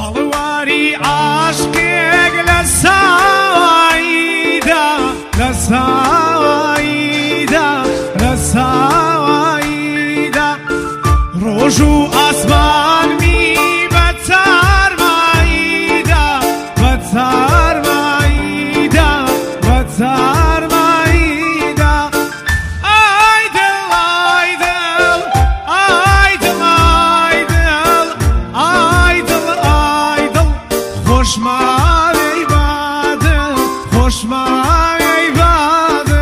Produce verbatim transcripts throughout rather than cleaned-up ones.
هەڵواری عاشقێک لە ساواییدا لە ساواییدا لە ساواییدا ڕۆژ و ئاسمانمی بە چارماییدا بە چارماییدا بە چارماییدا ئای دڵ ئای دڵ ئای دڵ ئای دڵ ئای دڵ ئای دڵ خۆشماوەی بادە خۆشماوەی بادە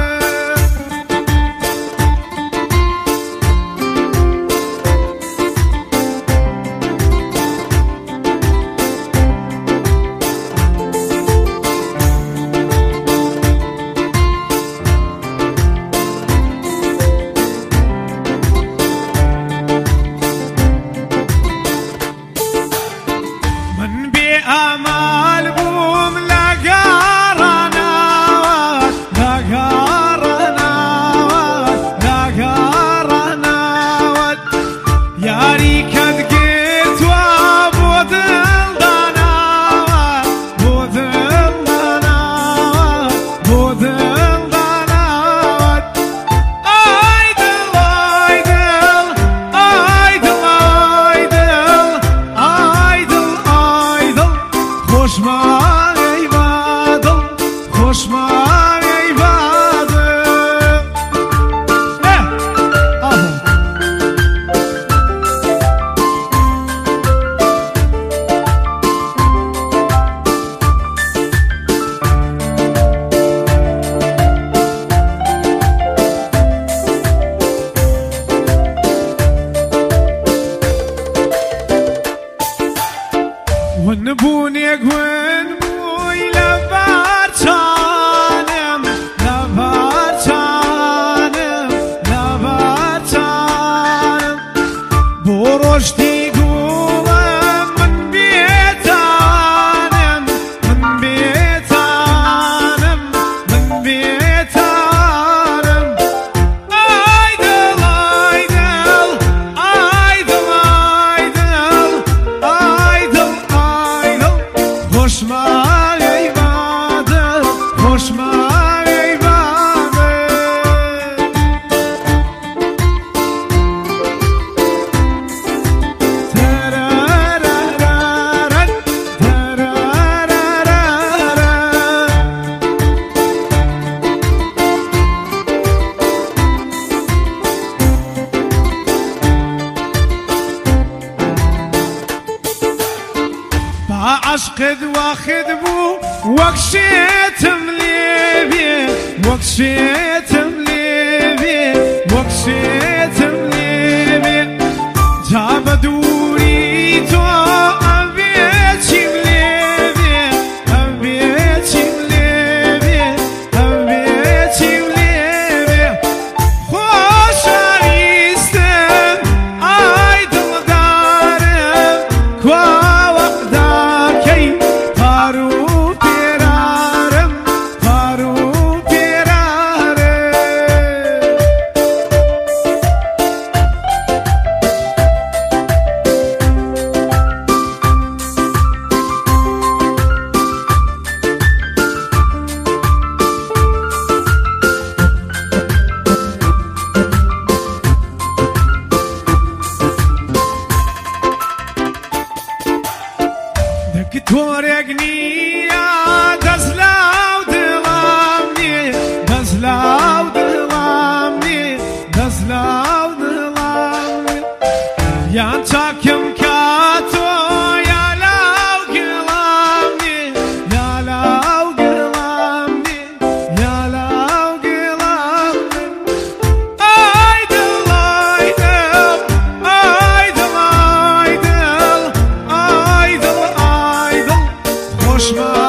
من بێ ئامال بووم لە گاڕاناوات لە گاڕاناوات لە گاڕاناوات یاری کەت گرتووە بۆ دڵداناوات بۆ دڵداناوات بۆ دڵداناوات ئای دڵ ئای دڵ ئای دڵ ئای دڵ ئای دڵ ئای دڵ خۆشماوەی بادڵ خۆشماوەی بادڵ ئێ ئاها ون بوونێک ون بووی لە بارچانم لە بارچانم لە بارچانم بۆ ڕۆژتی گوڵم من بێتانم من بێتانم من بێتانم ئای دڵ ئای دڵ ئای دڵ ئای دڵ ئای دڵ ئای دڵ خۆشماوەی بادە خۆشماوەی بادە تەرەرەرەرەن با عشقت واخد بوو وەک شێتم لێبێ وەک شێتم لێبێ وەک شێتم لێبێ جا بە دووری تۆ ئەبێ چیم لێبێ ئەبێ چیم لێبێ ئەبێ چیم لێبێ خۆشەویستم ئای دڵدارم کوا وەقداکەی پار و پێرارم پار و پێرارم دکتۆرێک نییە دەست لاو دڵام نێ دەست لاو دڵام نێ دەست لاو دڵام نێ یان چاکم کاتۆ یا لاو گڵام نێ یا لاو گڵام نێ یا لاو گڵام نێ ئای دڵ ئای دڵ ئای دڵ ئای دڵ ئای دڵ ئای دڵ خۆشماوەی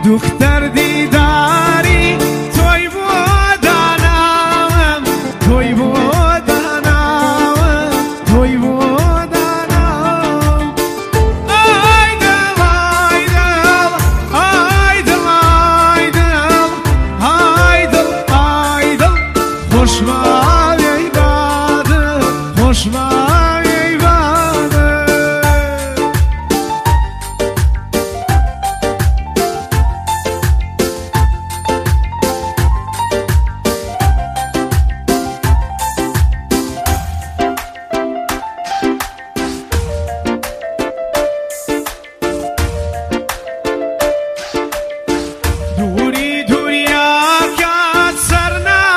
دختر دیداری توی بودنم توی بودنم توی بودنم ای دل ای دل ای دل ای دل ای دل ای دل خوش من ای بده خوش من ای بده دوری دوری آکات سر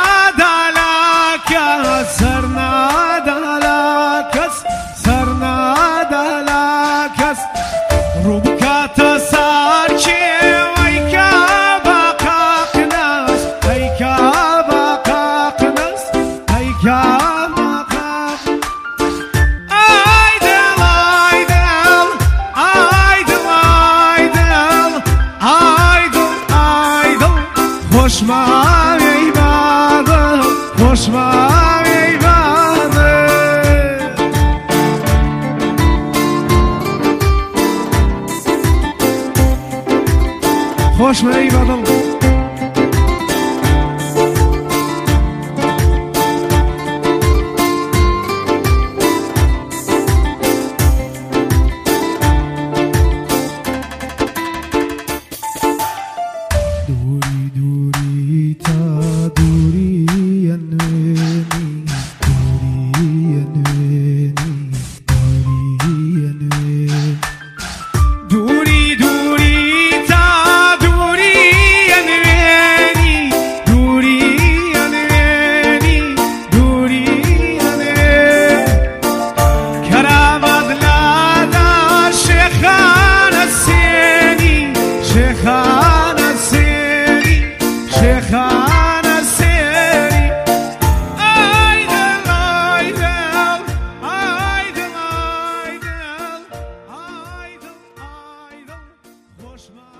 ندالاکات سر ندالاکات سر ندالاکات رو بکات سر چی ای که باقاق ناس ای که باقاق ناس ای که باقاق ای دل ای دل ای دل ای دل ای دل ای دل خوش من ای بده خوش من ای بده خوش من ای بده